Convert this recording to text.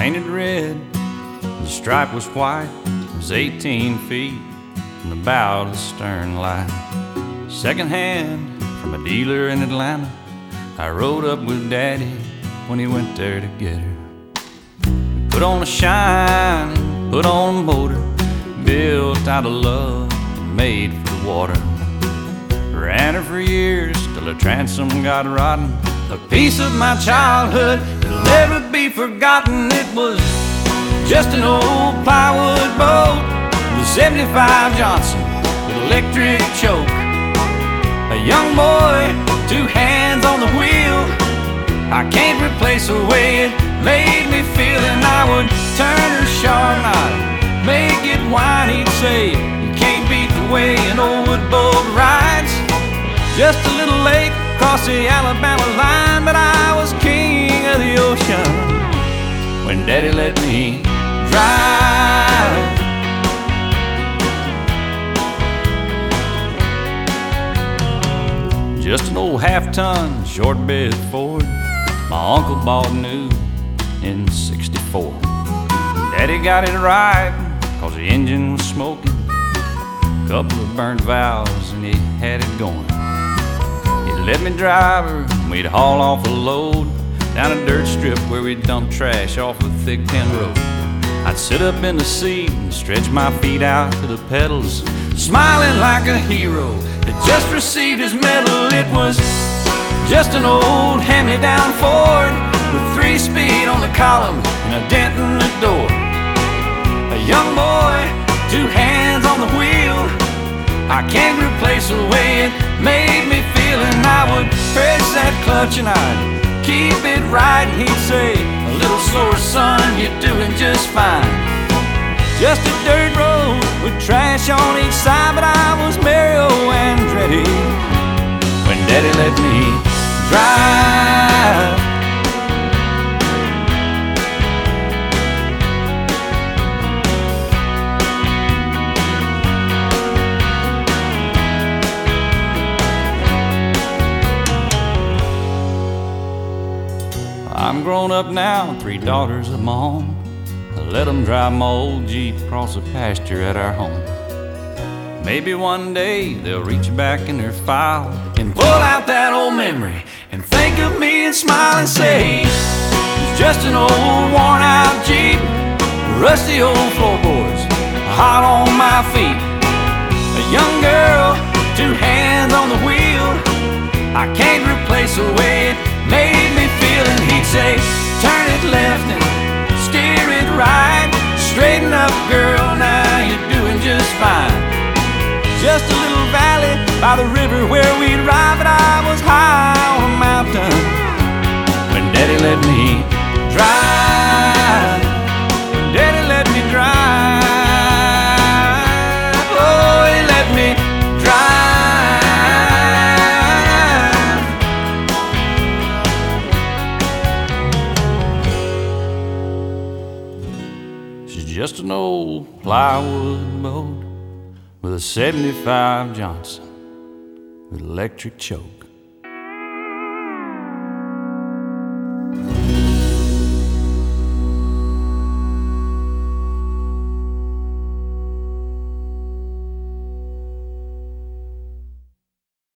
painted red, the stripe was white. It was 18 feet from the bow to the stern light. Second hand from a dealer in Atlanta, I rode up with Daddy when he went there to get her. Put on a shine, put on a motor, built out of love and made for the water. Ran her for years till the transom got rotten, a piece of my childhood that'll never be forgotten. It was just an old plywood boat, the 75 Johnson with electric choke. A young boy, 2 hands on the wheel. I can't replace the way it made me feel. And I would turn her sharp and I'd make it whine. He'd say, you can't beat the way an old wood boat rides. Just a little late across the Alabama line, but I was king of the ocean when Daddy let me drive. Just an old half-ton short bed Ford my uncle bought new in '64. Daddy got it right cause the engine was smoking, couple of burnt valves and he had it going. He'd let me drive her and we'd haul off a load down a dirt strip where we'd dump trash off a thick tin road. I'd sit up in the seat and stretch my feet out to the pedals, smiling like a hero that just received his medal. It was just an old hand-me-down Ford with 3-speed on the column and a dent in the door. A young boy, 2 hands on the wheel. I can't replace the way it made me feel. And I would press that clutch and I'd keep it right. And he'd say, a little slower, son, you're doing just fine. Just a dirt road with trash on each side, but I was Mario Andretti when Daddy let me drive. I'm grown up now, 3 daughters of my own. I let them drive my old Jeep across the pasture at our home. Maybe one day they'll reach back in their file and pull out that old memory and think of me and smile and say, it's just an old worn out Jeep, rusty old floorboards, hot on my feet. A young girl, 2 hands on the wheel. I can't replace the way it made me feel. And he'd say, turn it left and steer it right. Straighten up, girl, now you're doing just fine. Just a little valley by the river where we'd ride, but I was high on a mountain when Daddy let me drive. When Daddy let me drive. Oh, he let me drive. She's just an old plywood boat with a 75 Johnson with electric choke.